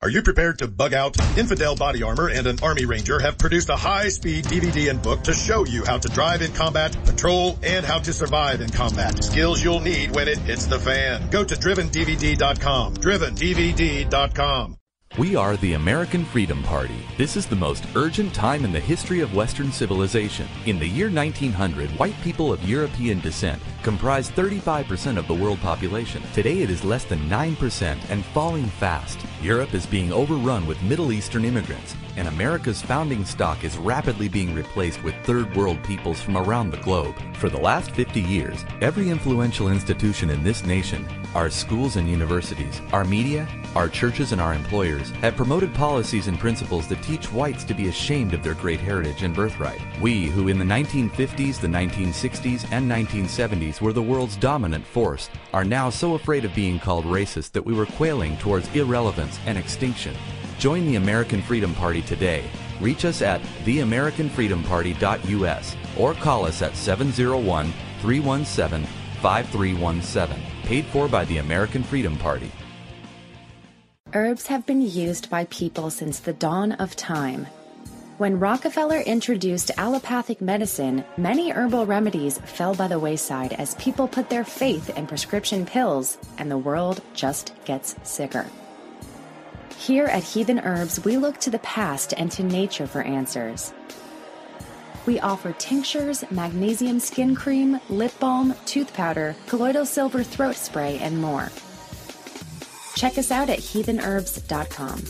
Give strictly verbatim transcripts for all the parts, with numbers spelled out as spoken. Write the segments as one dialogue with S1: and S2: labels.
S1: Are you prepared to bug out? Infidel Body Armor and an Army Ranger have produced a high-speed D V D and book to show you how to drive in combat, patrol, and how to survive in combat. Skills you'll need when it hits the fan. Go to driven D V D dot com. driven D V D dot com.
S2: We are the American Freedom Party. This is the most urgent time in the history of Western civilization. In the year nineteen hundred, white people of European descent comprised thirty-five percent of the world population. Today it is less than nine percent and falling fast. Europe is being overrun with Middle Eastern immigrants, and America's founding stock is rapidly being replaced with third world peoples from around the globe. For the last fifty years, every influential institution in this nation, our schools and universities, our media, our churches and our employers have promoted policies and principles that teach whites to be ashamed of their great heritage and birthright. We, who in the nineteen fifties, the nineteen sixties, and nineteen seventies were the world's dominant force, are now so afraid of being called racist that we were quailing towards irrelevance and extinction. Join the American Freedom Party today. Reach us at the american freedom party dot U S or call us at seven oh one, three one seven, five three one seven. Paid for by the American Freedom Party.
S3: Herbs have been used by people since the dawn of time. When Rockefeller introduced allopathic medicine, many herbal remedies fell by the wayside as people put their faith in prescription pills, and the world just gets sicker. Here at Heathen Herbs, we look to the past and to nature for answers. We offer tinctures, magnesium skin cream, lip balm, tooth powder, colloidal silver throat spray, and more. Check us out at heathen herbs dot com.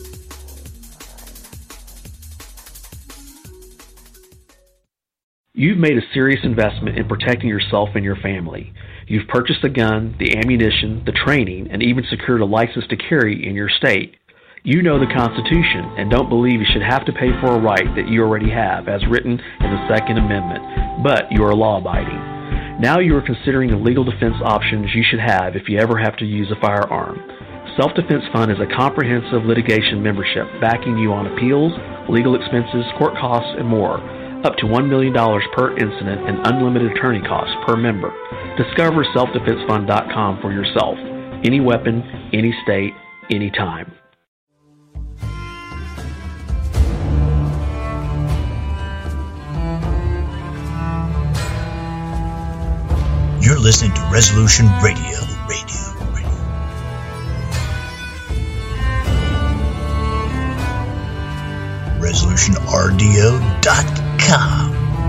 S4: You've made a serious investment in protecting yourself and your family. You've purchased the gun, the ammunition, the training, and even secured a license to carry in your state. You know the Constitution and don't believe you should have to pay for a right that you already have, as written in the Second Amendment, but you are law-abiding. Now you are considering the legal defense options you should have if you ever have to use a firearm. Self-Defense Fund is a comprehensive litigation membership backing you on appeals, legal expenses, court costs, and more, up to one million dollars per incident and unlimited attorney costs per member. Discover self defense fund dot com for yourself. Any weapon, any state, any time.
S5: You're listening to Resolution Radio. Radio. Radio. resolution R D O dot com.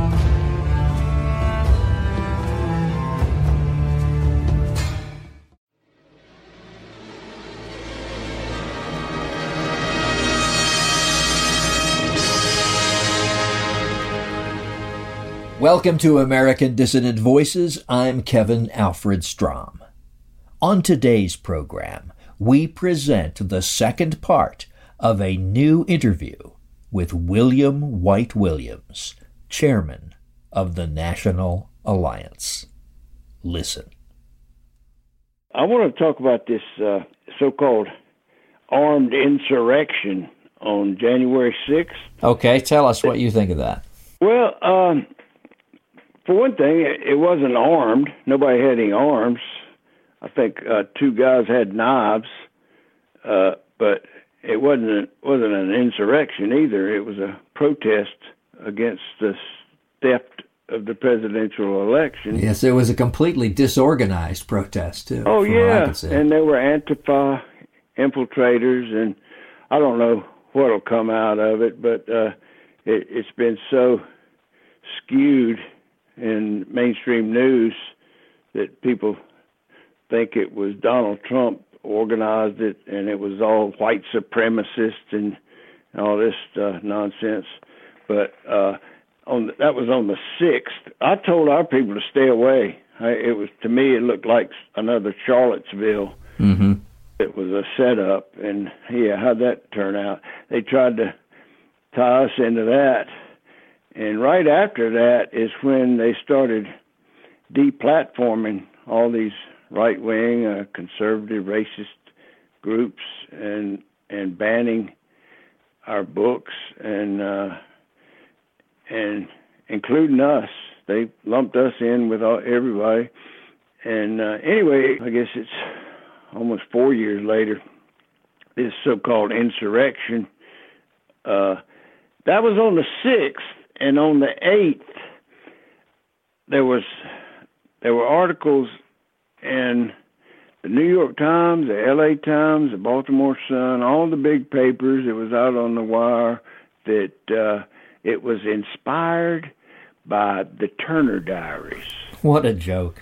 S6: Welcome to American Dissident Voices. I'm Kevin Alfred Strom. On today's program, we present the second part of a new interview with William White Williams, chairman of the National Alliance. Listen.
S7: I want to talk about this uh, so-called armed insurrection on January sixth.
S6: Okay, tell us what you think of that.
S7: Well, um, for one thing, it wasn't armed. Nobody had any arms. I think uh, two guys had knives, uh, but it wasn't a, wasn't an insurrection either. It was a protest against the theft of the presidential election.
S6: Yes, it was a completely disorganized protest, too.
S7: Oh, yeah, and there were Antifa infiltrators, and I don't know what'll come out of it, but uh, it, it's been so skewed in mainstream news that people think it was Donald Trump organized it and it was all white supremacists and all this uh, nonsense. But uh, on the, that was on the sixth. I told our people to stay away. I, it was to me it looked like another Charlottesville.
S6: Mm-hmm.
S7: It was a setup, and yeah, how'd that turn out? They tried to tie us into that. And right after that is when they started deplatforming all these right-wing, uh, conservative, racist groups and and banning our books and uh, and including us. They lumped us in with all, everybody. And uh, anyway, I guess it's almost four years later. this so-called insurrection. Uh, that was on the sixth, and on the eighth, there was there were articles in the New York Times, the L A Times, the Baltimore Sun, all the big papers. It was out on the wire that uh, it was inspired by the Turner Diaries.
S6: What a joke.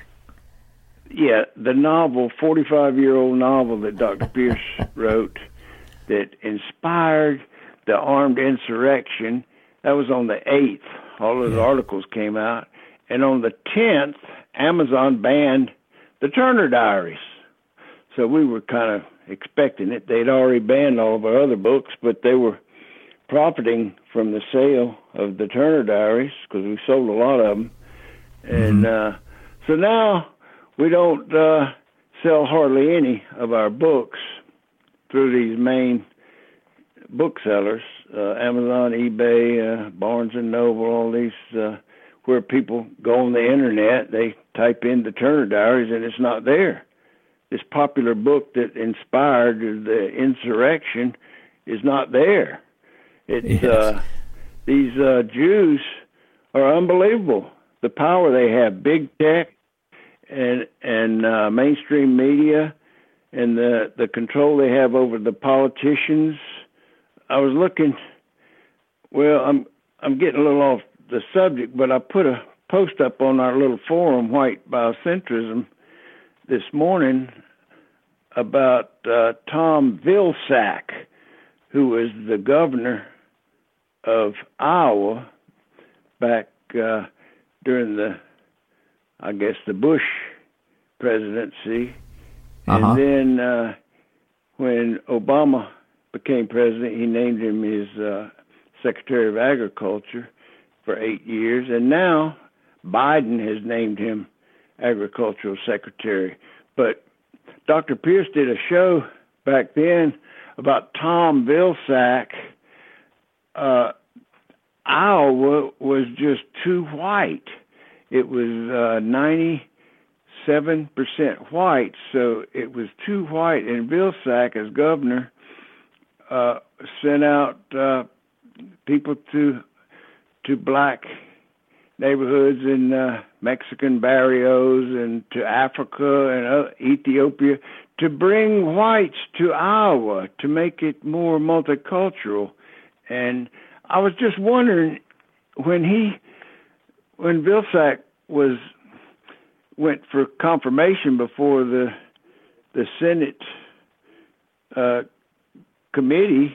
S7: Yeah, the novel, forty-five-year-old novel that Doctor Pierce wrote that inspired the armed insurrection. That was on the eighth. All those yeah. articles came out. And on the tenth, Amazon banned the Turner Diaries. So we were kind of expecting it. They'd already banned all of our other books, but they were profiting from the sale of the Turner Diaries because we sold a lot of them. And mm-hmm. uh, so now we don't uh, sell hardly any of our books through these main booksellers, uh, Amazon, eBay, uh, Barnes and Noble, all these, uh, where people go on the internet, they type in the Turner Diaries and it's not there. This popular book that inspired the insurrection is not there. It's yes. uh, these uh, Jews are unbelievable. The power they have, big tech and and uh, mainstream media, and the the control they have over the politicians. I was looking. Well, I'm I'm getting a little off the subject, but I put a post up on our little forum, White Biocentrism, this morning about uh, Tom Vilsack, who was the governor of Iowa back uh, during the, I guess, the Bush presidency. Uh-huh. And then uh, when Obama became president, he named him his uh, Secretary of Agriculture for eight years. And now Biden has named him Agricultural Secretary. But Doctor Pierce did a show back then about Tom Vilsack. Uh, Iowa was just too white. It was uh, ninety-seven percent white, so it was too white. And Vilsack, as governor, uh, sent out uh, people to to black neighborhoods in uh, Mexican barrios and to Africa and uh, Ethiopia to bring whites to Iowa to make it more multicultural. And I was just wondering, when he, when Vilsack was went for confirmation before the the Senate uh, committee.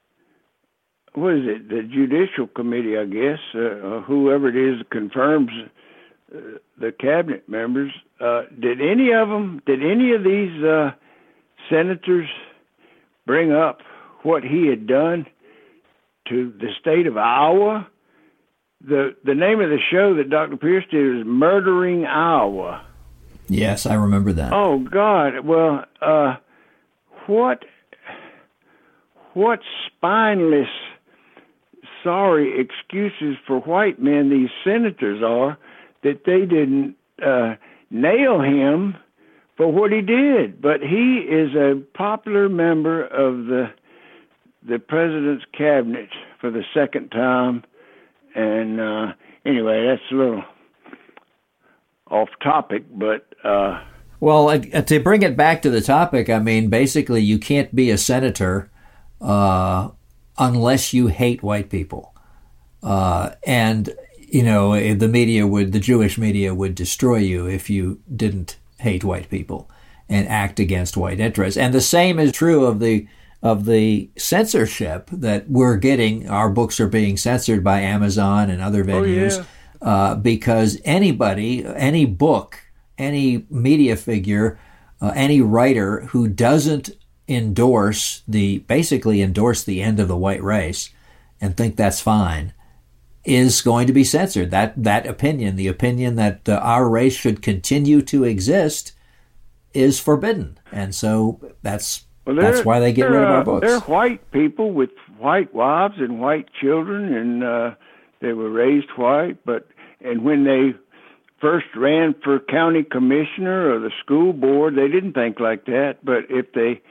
S7: What is it? The Judicial Committee, I guess, uh, whoever it is confirms uh, the cabinet members. Uh, did any of them, did any of these uh, senators bring up what he had done to the state of Iowa? The the name of the show that Doctor Pierce did was Murdering Iowa.
S6: Yes, I remember that.
S7: Oh, God. Well, uh, what what spineless, sorry excuses for white men these senators are that they didn't uh, nail him for what he did. But he is a popular member of the the president's cabinet for the second time. And uh, anyway, that's a little off topic, but... Uh,
S6: well, uh, to bring it back to the topic, I mean, basically you can't be a senator uh, unless you hate white people. Uh, and, you know, the media would, the Jewish media would destroy you if you didn't hate white people and act against white interests. And the same is true of the of the censorship that we're getting. Our books are being censored by Amazon and other venues. Oh, yeah. uh, because anybody, any book, any media figure, uh, any writer who doesn't endorse the, basically endorse the end of the white race and think that's fine, is going to be censored. That that opinion, the opinion that uh, our race should continue to exist, is forbidden. And so that's Well, That's why they get rid of our books.
S7: Uh, they're white people with white wives and white children, and uh, they were raised white. But and when they first ran for county commissioner or the school board, they didn't think like that. But if they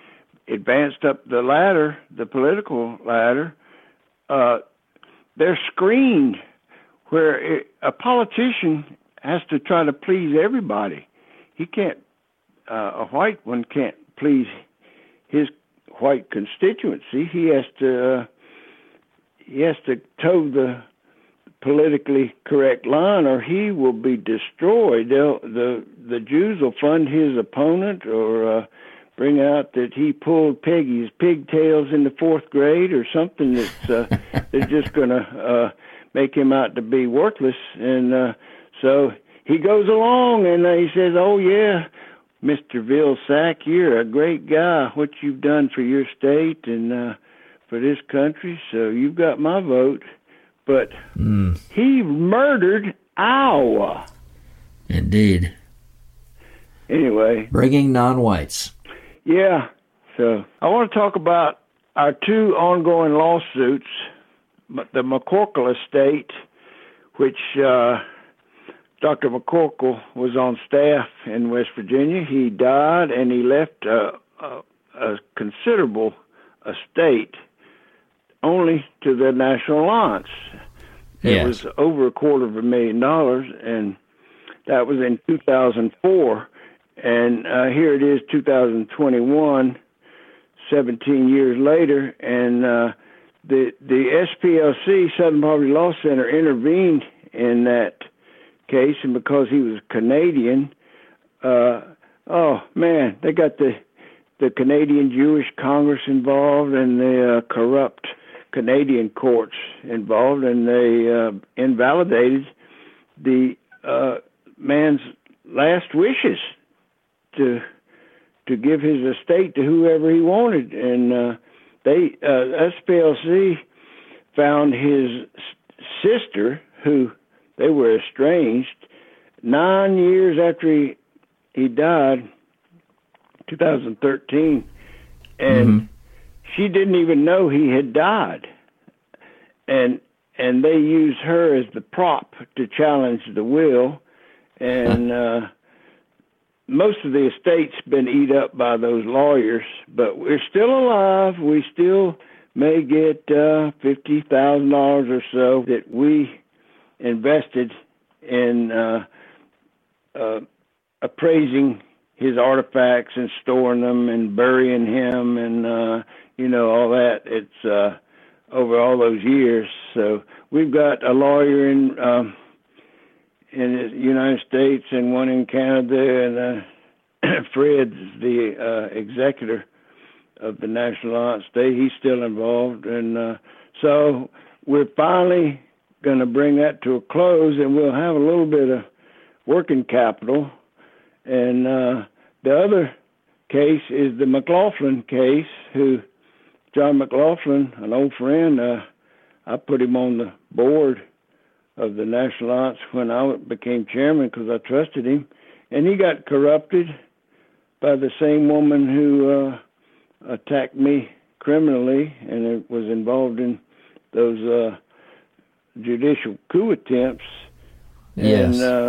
S7: advanced up the ladder, the political ladder, uh, they're screened where it, a politician has to try to please everybody. He can't, uh, a white one can't please his white constituency. He has to, uh, he has to toe the politically correct line, or he will be destroyed. They'll, the the Jews will fund his opponent, or uh, bring out that he pulled Peggy's pigtails in the fourth grade, or something that's uh, they're just going to uh, make him out to be worthless. And uh, so he goes along, and uh, he says, "Oh yeah, Mister Vilsack, you're a great guy. What you've done for your state and uh, for this country, so you've got my vote." But mm. he murdered Iowa.
S6: Indeed.
S7: Anyway.
S6: Bringing non-whites.
S7: Yeah. So I want to talk about our two ongoing lawsuits. The McCorkle estate, which uh, Doctor McCorkle was on staff in West Virginia. He died, and he left a, a, a considerable estate only to the National Alliance. It
S6: yes.
S7: was over a quarter of a million dollars, and that was in two thousand four. And uh, here it is, two thousand twenty-one, seventeen years later, and uh, the the S P L C, Southern Poverty Law Center, intervened in that case, and because he was Canadian, uh, oh man, they got the the Canadian Jewish Congress involved, and the uh, corrupt Canadian courts involved, and they uh, invalidated the uh, man's last wishes to to give his estate to whoever he wanted. And uh, they uh, S P L C found his sister, who they were estranged, nine years after he, he died, two thousand thirteen, and mm-hmm. she didn't even know he had died, and and they used her as the prop to challenge the will, and uh, most of the estate's been eat up by those lawyers, but we're still alive. We still may get uh, fifty thousand dollars or so that we invested in uh, uh, appraising his artifacts and storing them and burying him and, uh, you know, all that. It's uh, over all those years. So we've got a lawyer in um, in the United States and one in Canada, and uh, Fred's the uh, executor of the National Alliance State. He's still involved. And uh, so we're finally going to bring that to a close, and we'll have a little bit of working capital. And uh, the other case is the McLaughlin case, who John McLaughlin, an old friend, uh, I put him on the board of the National Alliance when I became chairman because I trusted him. And he got corrupted by the same woman who uh, attacked me criminally and it was involved in those uh, judicial coup attempts.
S6: Yes.
S7: And, uh,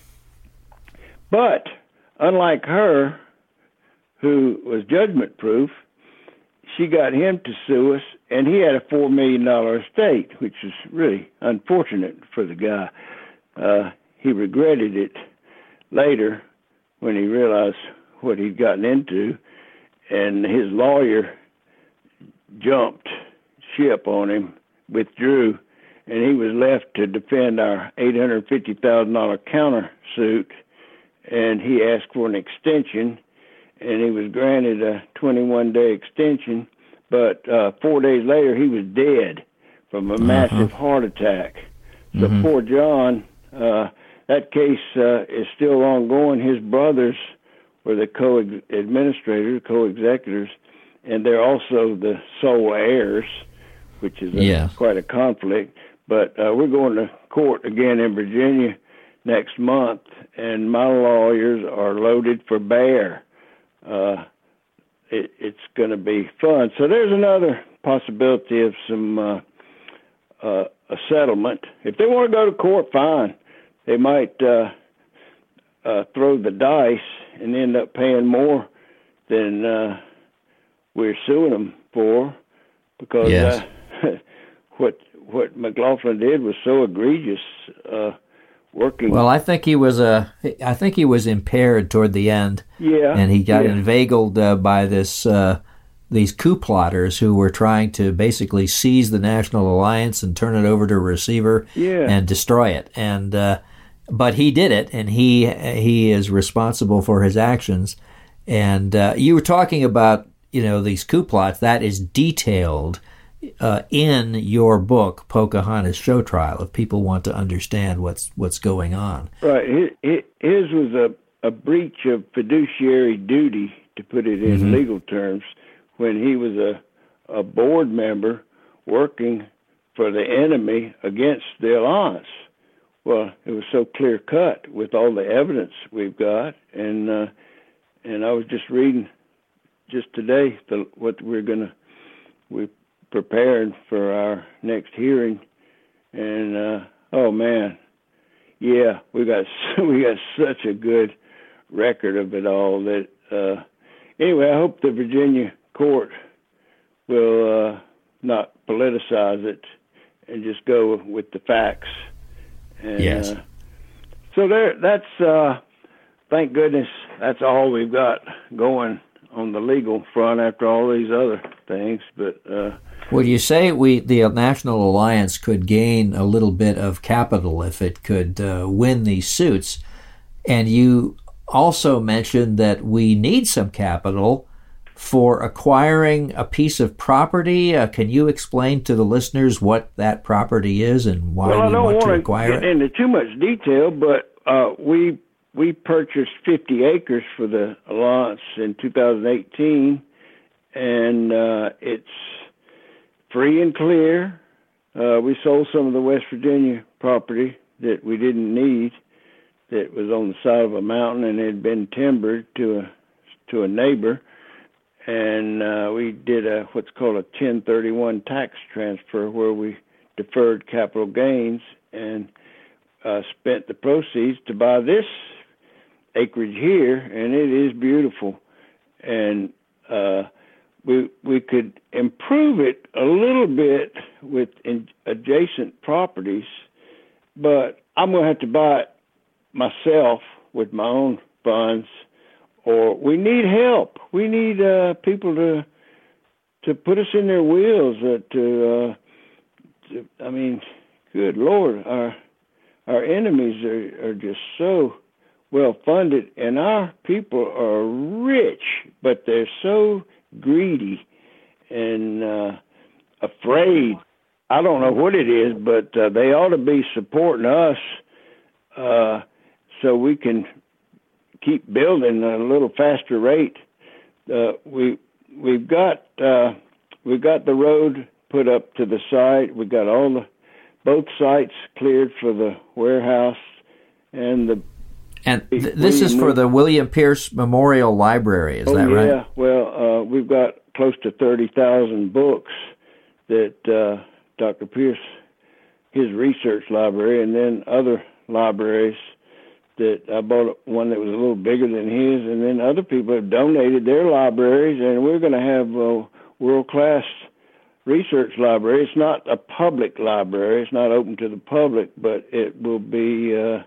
S7: but unlike her, who was judgment-proof, she got him to sue us, and he had a four million dollars estate, which is really unfortunate for the guy. Uh, he regretted it later when he realized what he'd gotten into, and his lawyer jumped ship on him, withdrew, and he was left to defend our eight hundred fifty thousand dollars countersuit, and he asked for an extension, and he was granted a twenty-one day extension, but uh, four days later he was dead from a massive uh-huh. heart attack. So mm-hmm. poor John, uh, that case uh, is still ongoing. His brothers were the co-administrators, co-executors, and they're also the sole heirs, which is a,
S6: yeah.
S7: quite a conflict. But uh, we're going to court again in Virginia next month, and my lawyers are loaded for bear. Uh, it, it's going to be fun. So there's another possibility of some uh, uh, a settlement. If they want to go to court, fine. They might uh, uh, throw the dice and end up paying more than uh, we're suing them for, because
S6: yes.
S7: uh, what what McLaughlin did was so egregious. Uh, working.
S6: Well, I think he was a. I think he was impaired toward the end.
S7: Yeah,
S6: and he got
S7: yeah.
S6: inveigled uh, by this uh, these coup plotters who were trying to basically seize the National Alliance and turn it over to a receiver
S7: yeah.
S6: and destroy it. And uh, but he did it, and he he is responsible for his actions. And uh, you were talking about, you know, these coup plots. That is detailed uh, in your book, Pocahontas Show Trial, if people want to understand what's what's going on.
S7: Right. His, his was a, a breach of fiduciary duty, to put it in mm-hmm. legal terms, when he was a, a board member working for the enemy against the alliance. Well, it was so clear cut with all the evidence we've got, and uh, and I was just reading just today the, what we're gonna we're preparing for our next hearing, and uh, oh man, yeah, we got we got such a good record of it all that uh, anyway, I hope the Virginia court will uh, not politicize it and just go with the facts. And,
S6: yes.
S7: Uh, so there, that's uh, thank goodness that's all we've got going on the legal front after all these other things. But uh,
S6: well, you say we the National Alliance could gain a little bit of capital if it could uh, win these suits, and you also mentioned that we need some capital for acquiring a piece of property. Uh, can you explain to the listeners what that property is and why
S7: well,
S6: we want to
S7: acquire it? Well, I don't
S6: acquire
S7: want to
S6: it?
S7: get into too much detail, but uh, we we purchased fifty acres for the Alliance in two thousand eighteen, and uh, it's free and clear. Uh, we sold some of the West Virginia property that we didn't need, that was on the side of a mountain and had been timbered to a to a neighbor. And uh, we did a what's called a ten thirty-one tax transfer, where we deferred capital gains and uh, spent the proceeds to buy this acreage here, and it is beautiful. And uh, we we could improve it a little bit with in adjacent properties, but I'm going to have to buy it myself with my own funds. Or we need help. We need uh, people to to put us in their wheels. Uh, to, uh, to, I mean, good Lord, our our enemies are, are just so well funded, and our people are rich, but they're so greedy and uh, afraid. I don't know what it is, but uh, they ought to be supporting us uh, so we can keep building at a little faster rate. Uh, we we've got uh, we've got the road put up to the site. We've got all the both sites cleared for the warehouse and the.
S6: And th- this is for the William Pierce Memorial Library. Is
S7: oh,
S6: that right?
S7: Yeah. Well, uh, we've got close to thirty thousand books that uh, Doctor Pierce, his research library, and then other libraries. That I bought one that was a little bigger than his, and then other people have donated their libraries, and we're going to have a world-class research library. It's not a public library. It's not open to the public, but it will be uh,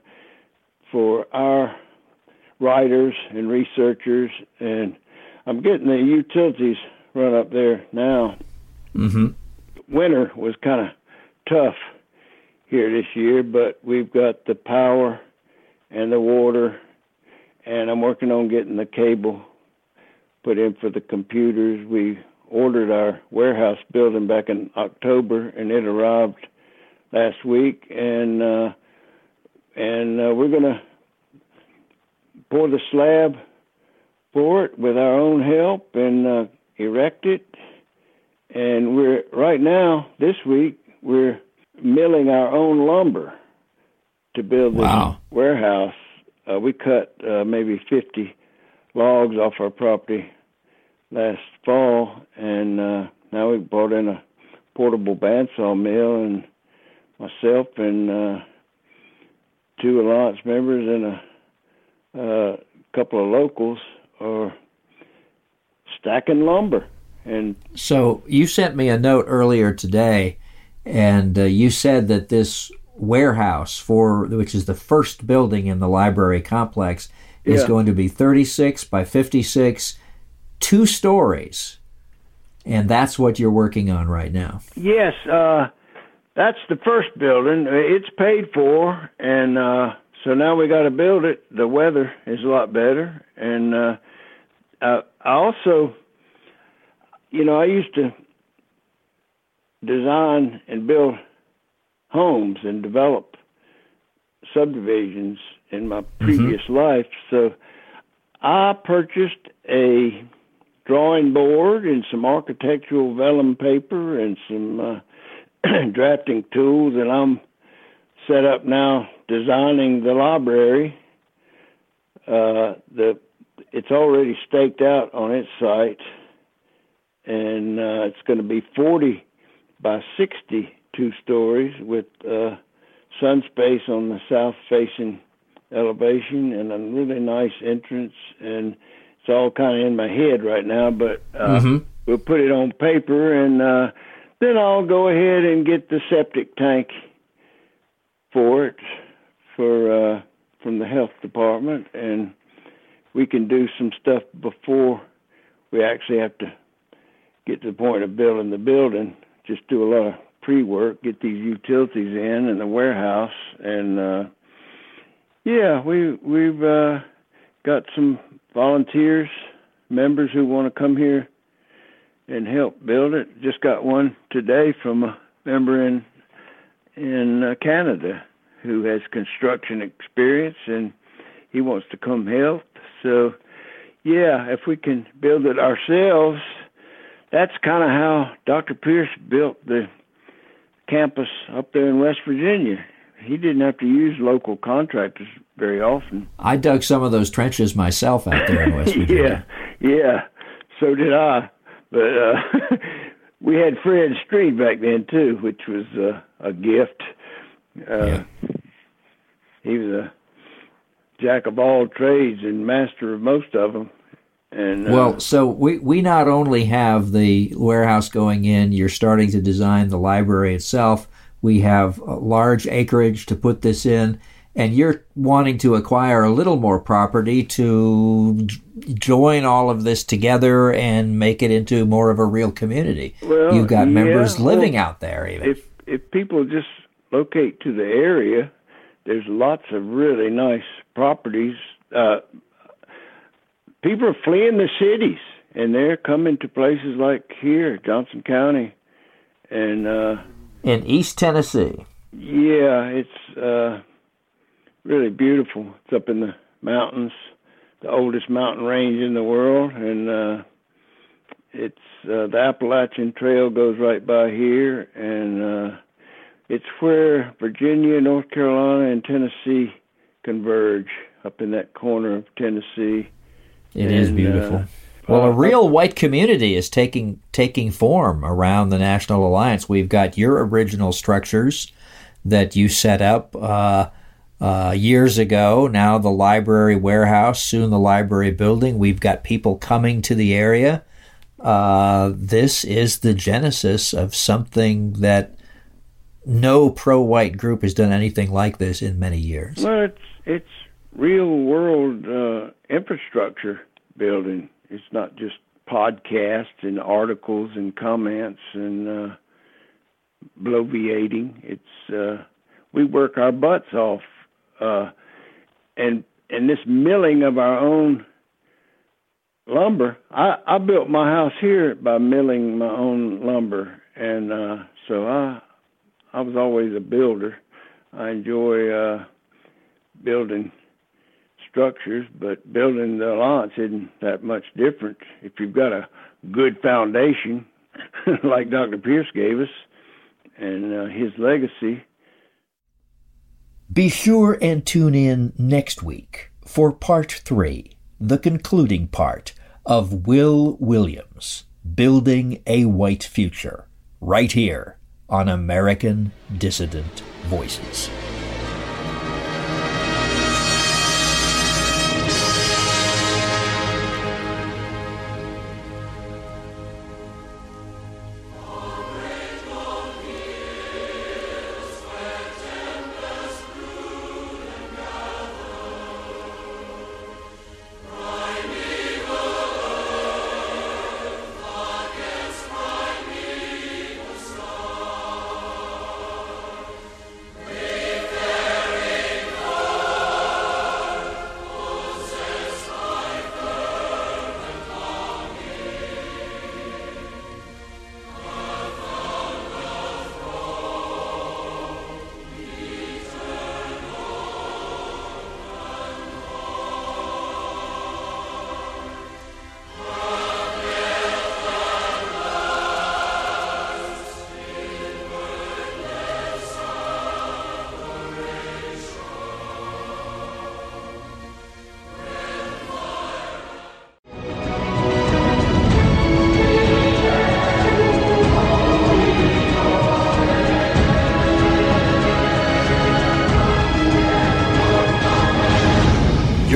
S7: for our writers and researchers, and I'm getting the utilities run up there now.
S6: Mm-hmm.
S7: Winter was kind of tough here this year, but we've got the power and the water, and I'm working on getting the cable put in for the computers. We ordered our warehouse building back in October, and it arrived last week, and uh, and uh, we're going to pour the slab for it with our own help and uh, erect it. And we're right now, this week, we're milling our own lumber to build this
S6: wow.
S7: warehouse. Uh, we cut uh, maybe fifty logs off our property last fall, and uh, now we brought in a portable bandsaw mill, and myself and uh, two Alliance members and a uh, couple of locals are stacking lumber. And
S6: so you sent me a note earlier today, and uh, you said that this warehouse, for which is the first building in the library complex, is
S7: yeah.
S6: going to be thirty-six by fifty-six, two stories, and that's what you're working on right now.
S7: Yes, uh, that's the first building. It's paid for, and uh, so now we got to build it. The weather is a lot better, and uh, uh, I also, you know, I used to design and build homes and develop subdivisions in my previous mm-hmm. life. So I purchased a drawing board and some architectural vellum paper and some uh, drafting tools, and I'm set up now designing the library. Uh, the it's already staked out on its site, and uh, it's going to be forty by sixty, two stories with uh, sun space on the south-facing elevation and a really nice entrance. And it's all kind of in my head right now, but uh, mm-hmm. we'll put it on paper, and uh, then I'll go ahead and get the septic tank for it for uh, from the health department, and we can do some stuff before we actually have to get to the point of building the building. Just do a lot of pre-work, get these utilities in and the warehouse, and uh, yeah, we we've uh, got some volunteers, members who want to come here and help build it. Just got one today from a member in in uh, Canada who has construction experience, and he wants to come help. So, yeah, if we can build it ourselves, that's kind of how Doctor Pierce built the campus up there in West Virginia. He didn't have to use local contractors very often.
S6: I dug some of those trenches myself out there in West Virginia.
S7: yeah, yeah, so did I. But uh, we had Fred Street back then, too, which was uh, a gift. Uh, yeah. He was a jack of all trades and master of most of them. And, uh,
S6: well, so we, we not only have the warehouse going in, you're starting to design the library itself. We have a large acreage to put this in, and you're wanting to acquire a little more property to join all of this together and make it into more of a real community.
S7: Well,
S6: You've got
S7: yeah,
S6: members living
S7: well,
S6: out there even.
S7: If, if people just locate to the area, there's lots of really nice properties. Uh, people are fleeing the cities, and they're coming to places like here, Johnson County, and uh,
S6: in East Tennessee.
S7: Yeah, it's uh, really beautiful. It's up in the mountains, the oldest mountain range in the world, and uh, it's uh, the Appalachian Trail goes right by here, and uh, it's where Virginia, North Carolina, and Tennessee converge up in that corner of Tennessee.
S6: It
S7: and,
S6: is beautiful.
S7: Uh,
S6: well, a real white community is taking taking form around the National Alliance. We've got your original structures that you set up uh, uh, years ago. Now the library warehouse, soon the library building. We've got people coming to the area. Uh, this is the genesis of something that no pro-white group has done anything like this in many years.
S7: Well, it's it's real-world uh, infrastructure building. It's not just podcasts and articles and comments and uh, bloviating. It's uh, we work our butts off, uh, and and this milling of our own lumber. I, I built my house here by milling my own lumber, and uh, so I I was always a builder. I enjoy uh, building structures, but building the Alliance isn't that much different. If you've got a good foundation, like Doctor Pierce gave us, and uh, his legacy.
S6: Be sure and tune in next week for part three, the concluding part of Will Williams, Building a White Future, right here on American Dissident Voices.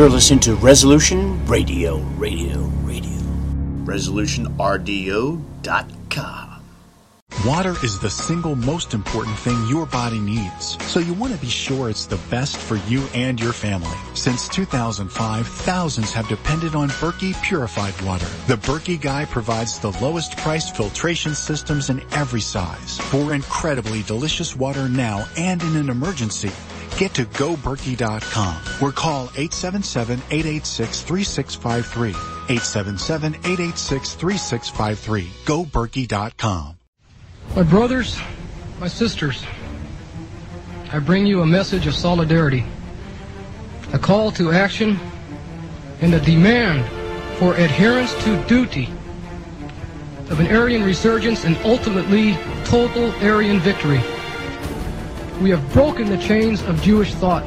S5: You're listening to Resolution Radio, Radio, Radio. resolution r d o dot com.
S8: Water is the single most important thing your body needs, so you want to be sure it's the best for you and your family. Since two thousand five, thousands have depended on Berkey purified water. The Berkey Guy provides the lowest priced filtration systems in every size. For incredibly delicious water now and in an emergency, get to go berkey dot com or call eight seven seven, eight eight six, three six five three. eight seven seven, eight eight six, three six five three. go berkey dot com.
S9: My brothers, my sisters, I bring you a message of solidarity, a call to action, and a demand for adherence to duty of an Aryan resurgence and ultimately total Aryan victory. We have broken the chains of Jewish thought.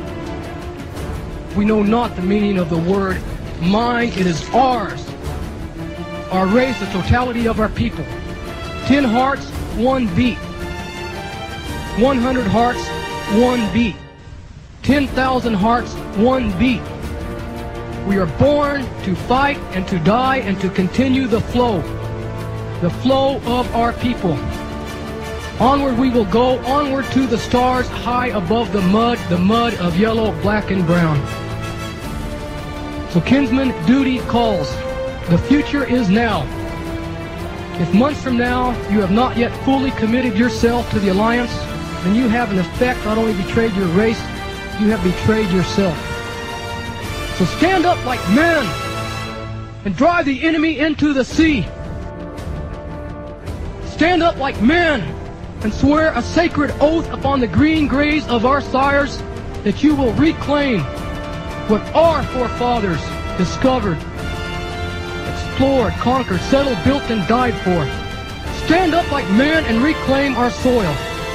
S9: We know not the meaning of the word mine, it is ours. Our race, the totality of our people. Ten hearts, one beat. One hundred hearts, one beat. Ten thousand hearts, one beat. We are born to fight and to die and to continue the flow. The flow of our people. Onward we will go, onward to the stars, high above the mud, the mud of yellow, black, and brown. So kinsman, duty calls. The future is now. If months from now you have not yet fully committed yourself to the alliance, then you have in effect not only betrayed your race, you have betrayed yourself. So stand up like men and drive the enemy into the sea. Stand up like men and swear a sacred oath upon the green graves of our sires that you will reclaim what our forefathers discovered, explored, conquered, settled, built, and died for. Stand up like men and reclaim our soil.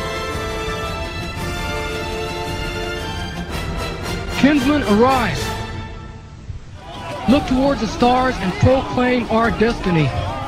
S9: Kinsmen, arise. Look towards the stars and proclaim our destiny.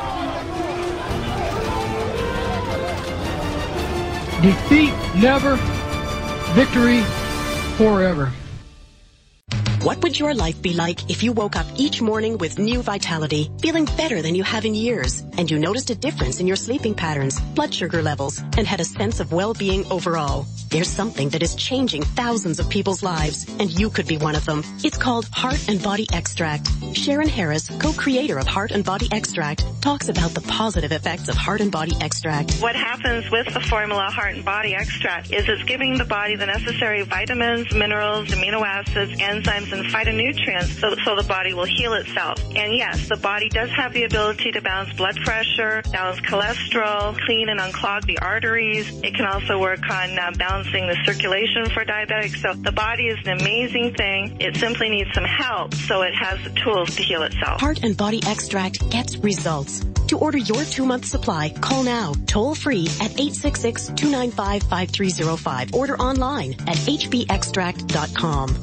S9: Defeat never, victory forever.
S10: What would your life be like if you woke up each morning with new vitality, feeling better than you have in years, and you noticed a difference in your sleeping patterns, blood sugar levels, and had a sense of well-being overall? There's something that is changing thousands of people's lives, and you could be one of them. It's called Heart and Body Extract. Sharon Harris, co-creator of Heart and Body Extract, talks about the positive effects of Heart and Body Extract.
S11: What happens with the formula Heart and Body Extract is it's giving the body the necessary vitamins, minerals, amino acids, enzymes, and phytonutrients so, so the body will heal itself. And yes, the body does have the ability to balance blood pressure, balance cholesterol, clean and unclog the arteries. It can also work on uh, balancing the circulation for diabetics. So the body is an amazing thing. It simply needs some help so it has the tools to heal itself.
S10: Heart and Body Extract gets results. To order your two-month supply, call now, toll-free at eight six six, two nine five, five three zero five. Order online at h b extract dot com.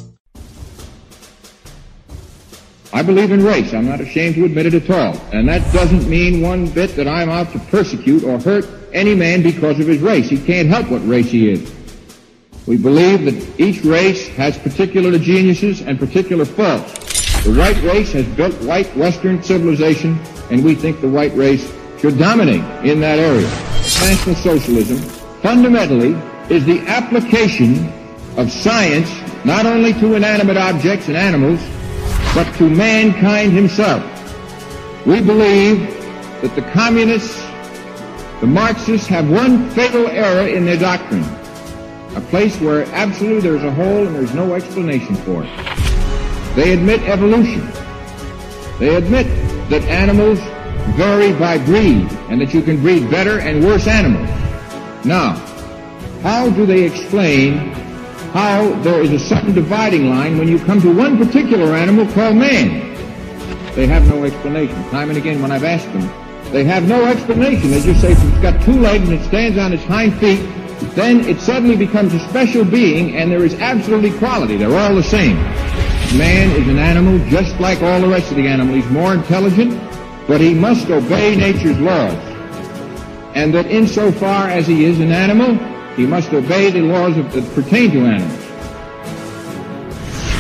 S12: I believe in race. I'm not ashamed to admit it at all. And that doesn't mean one bit that I'm out to persecute or hurt any man because of his race. He can't help what race he is. We believe that each race has particular geniuses and particular faults. The white race has built white Western civilization, and we think the white race should dominate in that area. National socialism fundamentally is the application of science not only to inanimate objects and animals, but to mankind himself. We believe that the communists, the Marxists, have one fatal error in their doctrine, a place where absolutely there's a hole and there's no explanation for it. They admit evolution. They admit that animals vary by breed and that you can breed better and worse animals. Now, how do they explain how there is a sudden dividing line when you come to one particular animal called man? They have no explanation. Time and again when I've asked them, they have no explanation. They just say if it's got two legs and it stands on its hind feet, then it suddenly becomes a special being and there is absolute equality. They're all the same. Man is an animal just like all the rest of the animals. He's more intelligent, but he must obey nature's laws. And that insofar as he is an animal, he must obey the laws of, that pertain to animals.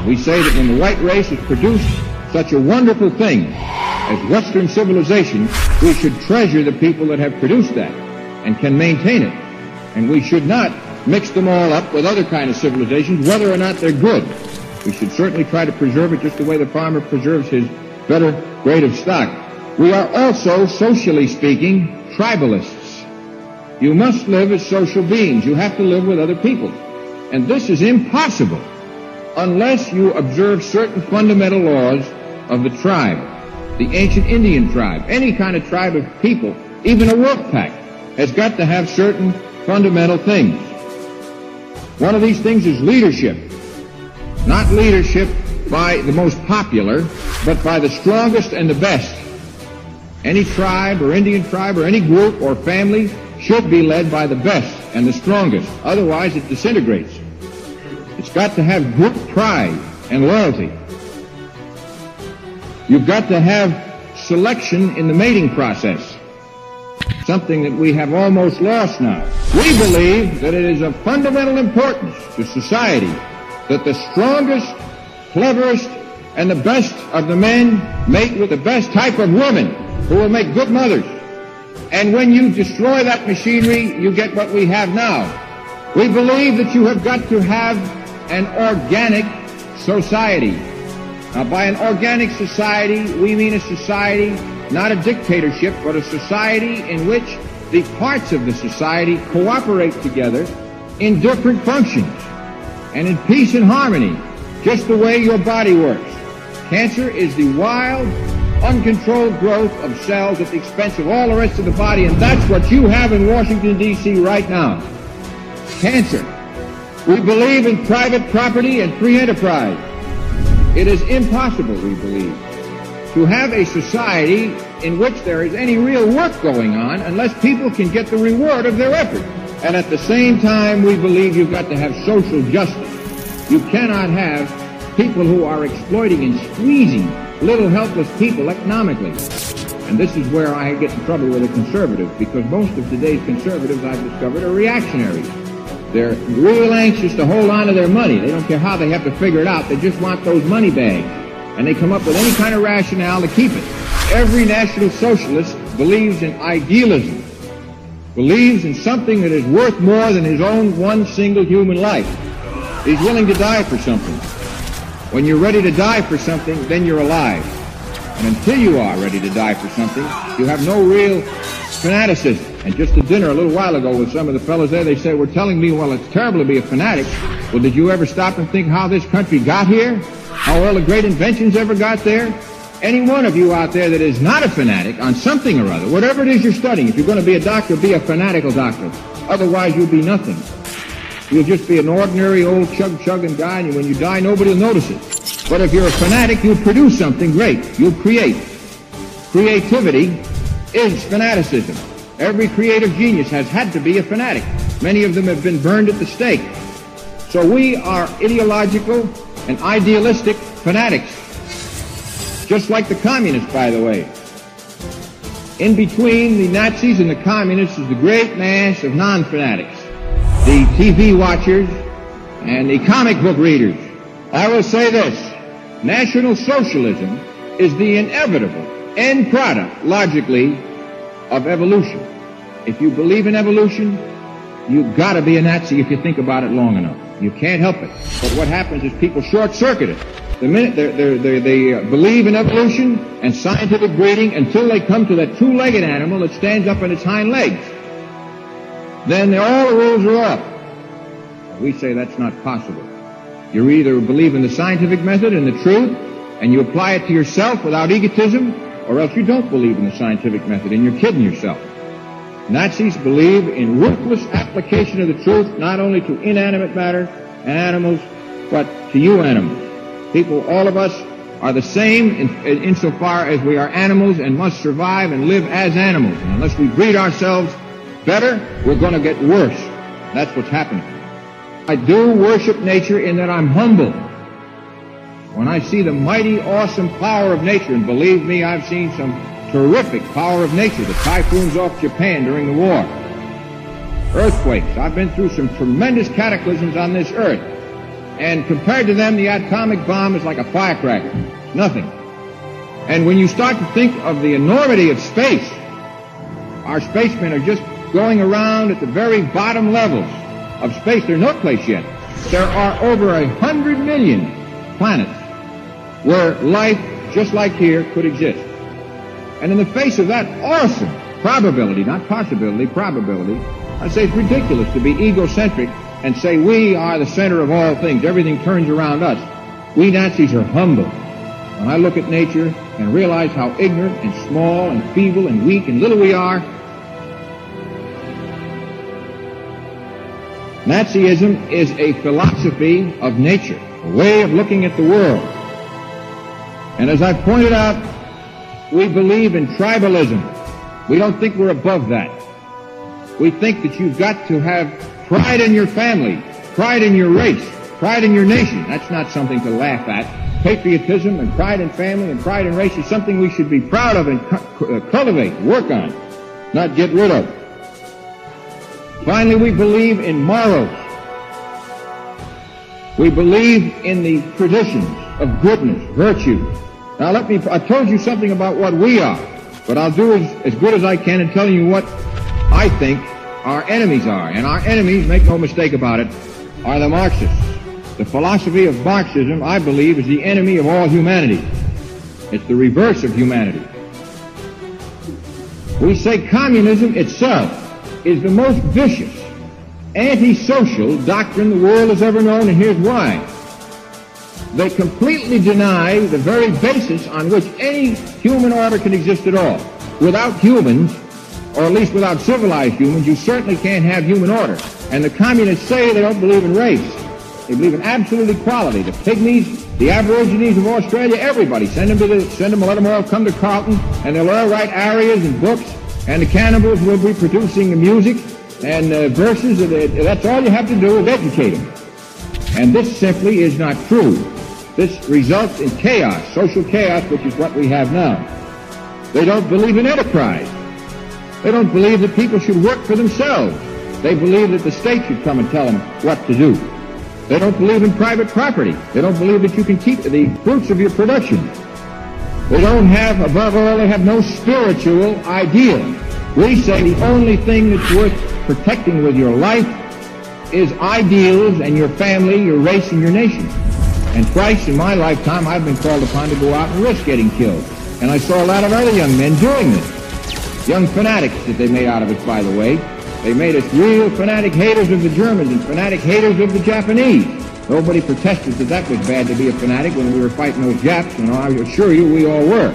S12: We say that when the white race has produced such a wonderful thing as Western civilization, we should treasure the people that have produced that and can maintain it. And we should not mix them all up with other kind of civilizations, whether or not they're good. We should certainly try to preserve it just the way the farmer preserves his better grade of stock. We are also, socially speaking, tribalists. You must live as social beings. You have to live with other people. And this is impossible unless you observe certain fundamental laws of the tribe, the ancient Indian tribe. Any kind of tribe of people, even a wolf pack, has got to have certain fundamental things. One of these things is leadership. Not leadership by the most popular, but by the strongest and the best. Any tribe or Indian tribe or any group or family should be led by the best and the strongest. Otherwise, it disintegrates. It's got to have group pride and loyalty. You've got to have selection in the mating process, something that we have almost lost now. We believe that it is of fundamental importance to society that the strongest, cleverest, and the best of the men mate with the best type of women who will make good mothers. And when you destroy that machinery, you get what we have now. We believe that you have got to have an organic society. Now, by an organic society, we mean a society, not a dictatorship, but a society in which the parts of the society cooperate together in different functions and in peace and harmony, just the way your body works. Cancer is the wild, uncontrolled growth of cells at the expense of all the rest of the body, and that's what you have in Washington, D C right now. Cancer. We believe in private property and free enterprise. It is impossible, we believe, to have a society in which there is any real work going on unless people can get the reward of their effort. And at the same time, we believe you've got to have social justice. You cannot have people who are exploiting and squeezing little helpless people economically. And this is where I get in trouble with the conservatives, because most of today's conservatives, I've discovered, are reactionaries. They're real anxious to hold on to their money. They don't care how they have to figure it out. They just want those money bags. And they come up with any kind of rationale to keep it. Every National Socialist believes in idealism, believes in something that is worth more than his own one single human life. He's willing to die for something. When you're ready to die for something, then you're alive. And until you are ready to die for something, you have no real fanaticism. And just at dinner a little while ago with some of the fellows there, they said, were telling me, well, it's terrible to be a fanatic. Well, did you ever stop and think how this country got here? How all the great inventions ever got there? Any one of you out there that is not a fanatic on something or other, whatever it is you're studying, if you're going to be a doctor, be a fanatical doctor. Otherwise, you'll be nothing. You'll just be an ordinary old chug-chugging guy, and when you die, nobody will notice it. But if you're a fanatic, you'll produce something great. You'll create. Creativity is fanaticism. Every creative genius has had to be a fanatic. Many of them have been burned at the stake. So we are ideological and idealistic fanatics. Just like the communists, by the way. In between the Nazis and the communists is the great mass of non-fanatics. The T V watchers and the comic book readers. I will say this. National Socialism is the inevitable end product, logically, of evolution. If you believe in evolution, you've got to be a Nazi if you think about it long enough. You can't help it. But what happens is people short-circuit it. The minute they're, they're, they're, they uh, believe in evolution and scientific breeding until they come to that two-legged animal that stands up on its hind legs. Then all the rules are up. We say that's not possible. You either believe in the scientific method and the truth, and you apply it to yourself without egotism, or else you don't believe in the scientific method and you're kidding yourself. Nazis believe in ruthless application of the truth, not only to inanimate matter and animals, but to you animals. People, all of us, are the same in, in, insofar as we are animals and must survive and live as animals. And unless we breed ourselves better, we're going to get worse. That's what's happening. I do worship nature in that I'm humble. When I see the mighty, awesome power of nature, and believe me, I've seen some terrific power of nature, the typhoons off Japan during the war, earthquakes. I've been through some tremendous cataclysms on this earth. And compared to them, the atomic bomb is like a firecracker. Nothing. And when you start to think of the enormity of space, our spacemen are just going around at the very bottom levels of space. There's no place yet. There are over a hundred million planets where life, just like here, could exist. And in the face of that awesome probability, not possibility, probability, I say it's ridiculous to be egocentric and say we are the center of all things. Everything turns around us. We Nazis are humble. When I look at nature and realize how ignorant and small and feeble and weak and little we are, Nazism is a philosophy of nature, a way of looking at the world. And as I pointed out, we believe in tribalism. We don't think we're above that. We think that you've got to have pride in your family, pride in your race, pride in your nation. That's not something to laugh at. Patriotism and pride in family and pride in race is something we should be proud of and cu- cultivate, work on, not get rid of. Finally, we believe in morals. We believe in the traditions of goodness, virtue. Now let me, I told you something about what we are, but I'll do as, as good as I can in telling you what I think our enemies are. And our enemies, make no mistake about it, are the Marxists. The philosophy of Marxism, I believe, is the enemy of all humanity. It's the reverse of humanity. We say communism itself is the most vicious, antisocial doctrine the world has ever known, and here's why. They completely deny the very basis on which any human order can exist at all. Without humans, or at least without civilized humans, you certainly can't have human order. And the communists say they don't believe in race. They believe in absolute equality. The pygmies, the aborigines of Australia, everybody, send them to the, send them, let them all come to Carlton, and they'll all write arias and books, and the cannibals will be producing the music and uh, verses. That's all you have to do is educate them. And this simply is not true. This results in chaos, social chaos, which is what we have now. They don't believe in enterprise. They don't believe that people should work for themselves. They believe that the state should come and tell them what to do. They don't believe in private property. They don't believe that you can keep the fruits of your production. They don't have, above all, they have no spiritual ideal. We say the only thing that's worth protecting with your life is ideals and your family, your race, and your nation. And twice in my lifetime, I've been called upon to go out and risk getting killed. And I saw a lot of other young men doing this. Young fanatics that they made out of it, by the way. They made us real fanatic haters of the Germans and fanatic haters of the Japanese. Nobody protested that that was bad to be a fanatic when we were fighting those Japs, and I assure you we all were.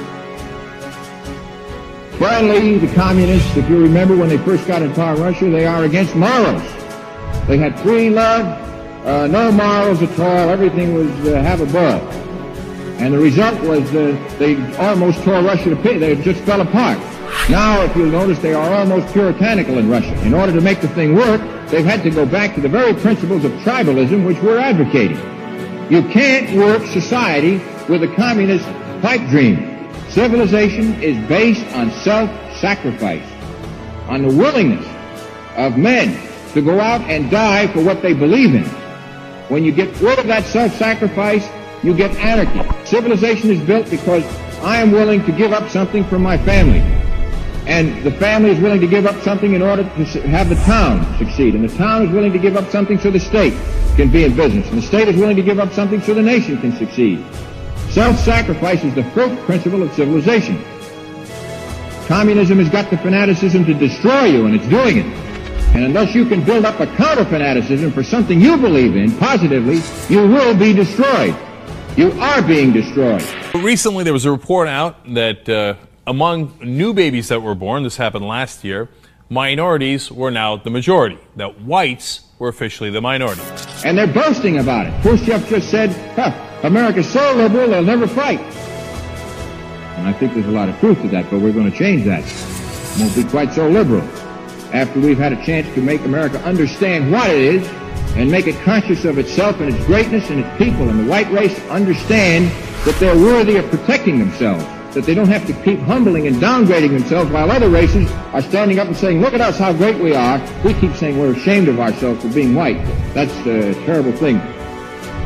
S12: Finally, the communists, if you remember when they first got in power in Russia, they are against morals. They had free love, uh, no morals at all, everything was uh, have a ball. And the result was uh, they almost tore Russia to pieces, they just fell apart. Now, if you'll notice, they are almost puritanical in Russia. In order to make the thing work, they've had to go back to the very principles of tribalism which we're advocating. You can't work society with a communist pipe dream. Civilization is based on self-sacrifice, on the willingness of men to go out and die for what they believe in. When you get rid of that self-sacrifice, you get anarchy. Civilization is built because I am willing to give up something for my family. And the family is willing to give up something in order to have the town succeed. And the town is willing to give up something so the state can be in business. And the state is willing to give up something so the nation can succeed. Self-sacrifice is the first principle of civilization. Communism has got the fanaticism to destroy you, and it's doing it. And unless you can build up a counter-fanaticism for something you believe in positively, you will be destroyed. You are being destroyed.
S13: Recently, there was a report out that uh, among new babies that were born, this happened last year, minorities were now the majority, that whites were officially the minority.
S12: And they're boasting about it. Khrushchev just said, huh, America's so liberal, they'll never fight. And I think there's a lot of truth to that, but we're going to change that. It won't be quite so liberal. After we've had a chance to make America understand what it is and make it conscious of itself and its greatness and its people, and the white race understand that they're worthy of protecting themselves, that they don't have to keep humbling and downgrading themselves while other races are standing up and saying, look at us, how great we are. We keep saying we're ashamed of ourselves for being white. That's a terrible thing.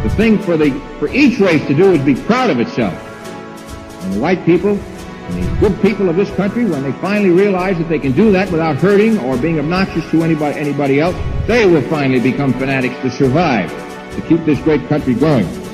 S12: The thing for the for each race to do is be proud of itself. And the white people and the good people of this country, when they finally realize that they can do that without hurting or being obnoxious to anybody anybody else, they will finally become fanatics to survive, to keep this great country going.